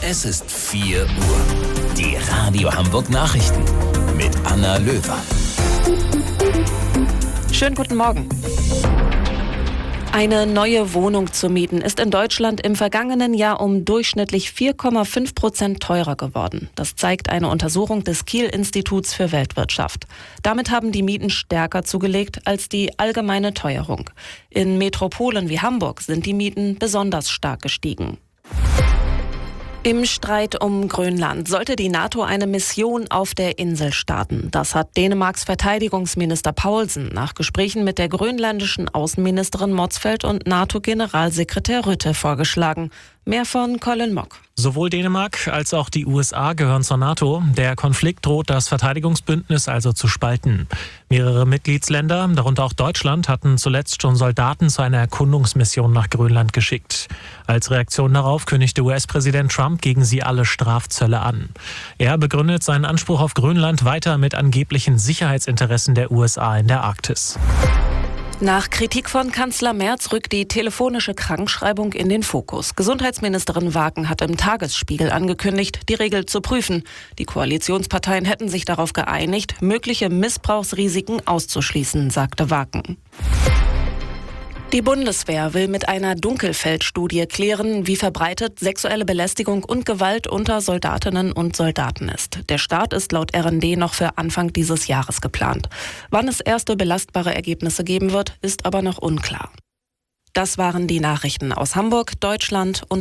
Es ist 4 Uhr. Die Radio Hamburg Nachrichten mit Anna Löwer. Schönen guten Morgen. Eine neue Wohnung zu mieten ist in Deutschland im vergangenen Jahr um durchschnittlich 4,5% teurer geworden. Das zeigt eine Untersuchung des Kiel-Instituts für Weltwirtschaft. Damit haben die Mieten stärker zugelegt als die allgemeine Teuerung. In Metropolen wie Hamburg sind die Mieten besonders stark gestiegen. Im Streit um Grönland sollte die NATO eine Mission auf der Insel starten. Das hat Dänemarks Verteidigungsminister Paulsen nach Gesprächen mit der grönländischen Außenministerin Motzfeldt und NATO-Generalsekretär Rutte vorgeschlagen. Mehr von Colin Mock. Sowohl Dänemark als auch die USA gehören zur NATO. Der Konflikt droht, das Verteidigungsbündnis also zu spalten. Mehrere Mitgliedsländer, darunter auch Deutschland, hatten zuletzt schon Soldaten zu einer Erkundungsmission nach Grönland geschickt. Als Reaktion darauf kündigte US-Präsident Trump gegen sie alle Strafzölle an. Er begründet seinen Anspruch auf Grönland weiter mit angeblichen Sicherheitsinteressen der USA in der Arktis. Nach Kritik von Kanzler Merz rückt die telefonische Krankschreibung in den Fokus. Gesundheitsministerin Waken hat im Tagesspiegel angekündigt, die Regel zu prüfen. Die Koalitionsparteien hätten sich darauf geeinigt, mögliche Missbrauchsrisiken auszuschließen, sagte Waken. Die Bundeswehr will mit einer Dunkelfeldstudie klären, wie verbreitet sexuelle Belästigung und Gewalt unter Soldatinnen und Soldaten ist. Der Start ist laut RND noch für Anfang dieses Jahres geplant. Wann es erste belastbare Ergebnisse geben wird, ist aber noch unklar. Das waren die Nachrichten aus Hamburg, Deutschland und